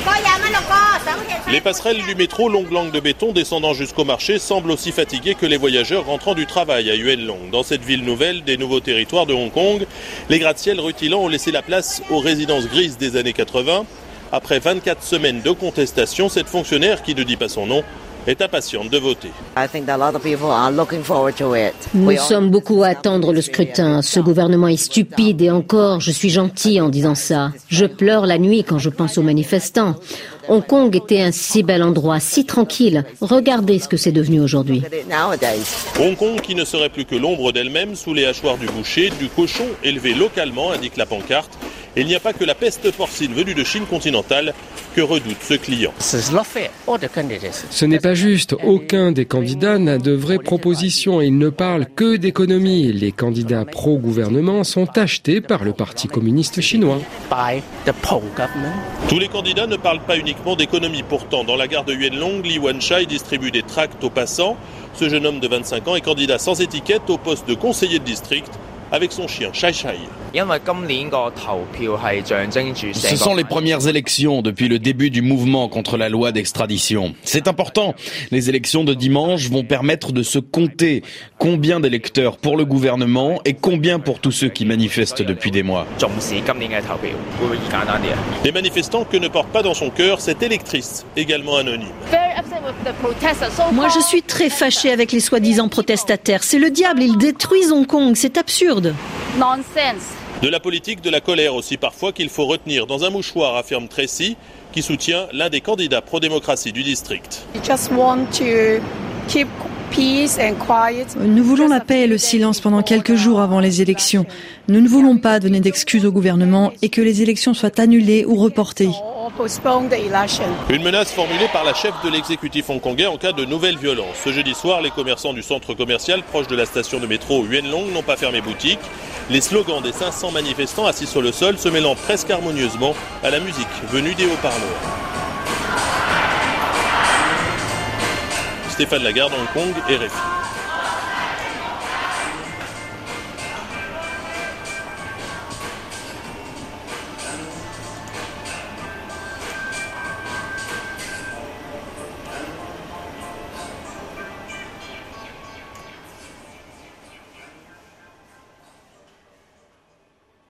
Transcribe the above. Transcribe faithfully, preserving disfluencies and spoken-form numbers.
Les passerelles du métro longue langue de béton descendant jusqu'au marché semblent aussi fatiguées que les voyageurs rentrant du travail à Yuen Long. Dans cette ville nouvelle des nouveaux territoires de Hong Kong, les gratte-ciel rutilants ont laissé la place aux résidences grises des années quatre-vingts. Après vingt-quatre semaines de contestation, cette fonctionnaire, qui ne dit pas son nom, est impatiente de voter. Nous sommes beaucoup à attendre le scrutin. Ce gouvernement est stupide et encore, je suis gentil en disant ça. Je pleure la nuit quand je pense aux manifestants. Hong Kong était un si bel endroit, si tranquille. Regardez ce que c'est devenu aujourd'hui. Hong Kong qui ne serait plus que l'ombre d'elle-même sous les hachoirs du boucher, du cochon élevé localement, indique la pancarte. Et il n'y a pas que la peste porcine venue de Chine continentale que redoute ce client. Ce n'est pas juste. Aucun des candidats n'a de vraies propositions et ils ne parlent que d'économie. Les candidats pro-gouvernement sont achetés par le Parti communiste chinois. Tous les candidats ne parlent pas uniquement d'économie. Pourtant, dans la gare de Yuen Long, Li Wanshai distribue des tracts aux passants. Ce jeune homme de vingt-cinq ans est candidat sans étiquette au poste de conseiller de district avec son chien Shai Shai. Ce sont les premières élections depuis le début du mouvement contre la loi d'extradition. C'est important. Les élections de dimanche vont permettre de se compter combien d'électeurs pour le gouvernement et combien pour tous ceux qui manifestent depuis des mois. Les manifestants que ne porte pas dans son cœur cette électrice, également anonyme. Moi, je suis très fâchée avec les soi-disant protestataires. C'est le diable, ils détruisent Hong Kong, c'est absurde. Nonsense. De la politique, de la colère aussi parfois qu'il faut retenir dans un mouchoir, affirme Tracy, qui soutient l'un des candidats pro-démocratie du district. Nous voulons la paix et le silence pendant quelques jours avant les élections. Nous ne voulons pas donner d'excuses au gouvernement et que les élections soient annulées ou reportées. Une menace formulée par la chef de l'exécutif hongkongais en cas de nouvelles violences. Ce jeudi soir, les commerçants du centre commercial proche de la station de métro Yuen Long n'ont pas fermé boutique. Les slogans des cinq cents manifestants assis sur le sol se mêlant presque harmonieusement à la musique venue des haut-parleurs. Stéphane Lagarde, Hong Kong, R F I.